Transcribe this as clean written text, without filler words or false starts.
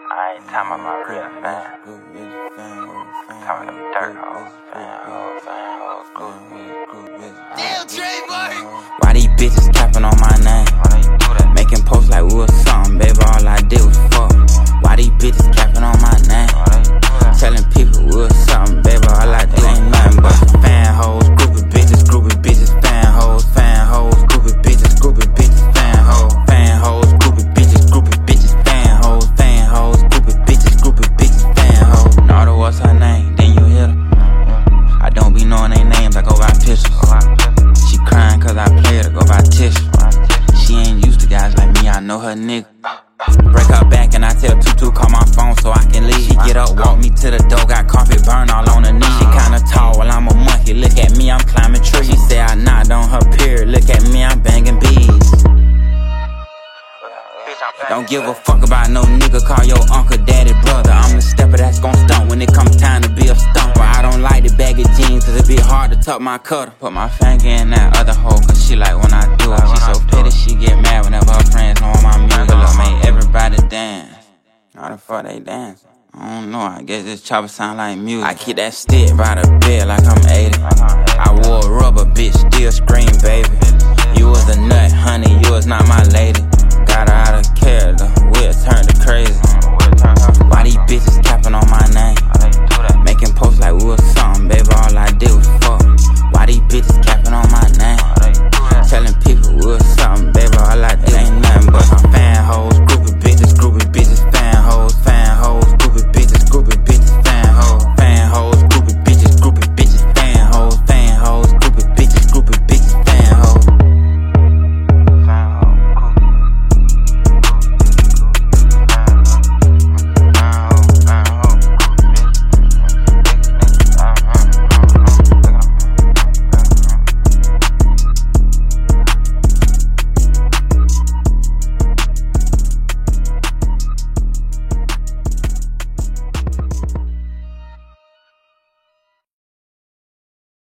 I ain't talking about my real fan. Talking them dirt hoes, fan hoes. Damn, Trademark! Why these bitches capping on my name? Why they do that? Making posts like we was something, baby, all I did was fuck. Why these bitches capping on my name? Why they do that? Telling people we was something, baby, all I did ain't nothing but fan hoes, groupie bitches, fan hoes, groupie bitches, fan hoes, groupie bitches, fan hoes, groupie bitches, fan hoes. Narda, what's her name? Then you hit her. I don't be knowing they names, I go by pictures. She crying cause I played her, go by tissue. She ain't used to guys like me, I know her nigga. Break her back and I tell Tutu call my phone so I can leave. She get up, walk me to the door, got carpet burn all on her knee. She kinda tall while I'm a monkey, look at me, I'm climbing trees. She say I knocked on her period, look at me, I'm banging bees. Don't give a fuck about no nigga, call your uncle, daddy, brother. I'm the stepper that's gon' stunt when it comes time to be a stumper. I don't like the baggy jeans cause it be hard to tuck my cutter. Put my finger in that other hole cause she like when I do it. She so petty, she get mad whenever her friends know my music. Look, make everybody dance. How the fuck they dance? I don't know, I guess this chopper sound like music. I keep that stick by the bed like I'm 80. I wore a rubber, bitch, still scream, baby. You was a nut, honey, you was not my lady.